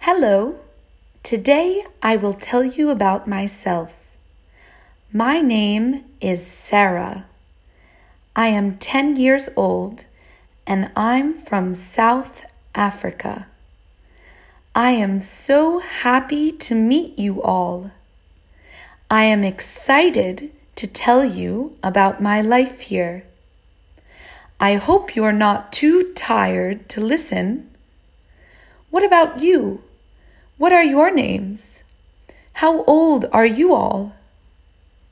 Hello. Today I will tell you about myself. My name is Sarah. I am 10 years old and I'm from South Africa. I am so happy to meet you all. I am excited to tell you about my life here. I hope you're not too tired to listen. What about you? What are your names? How old are you all?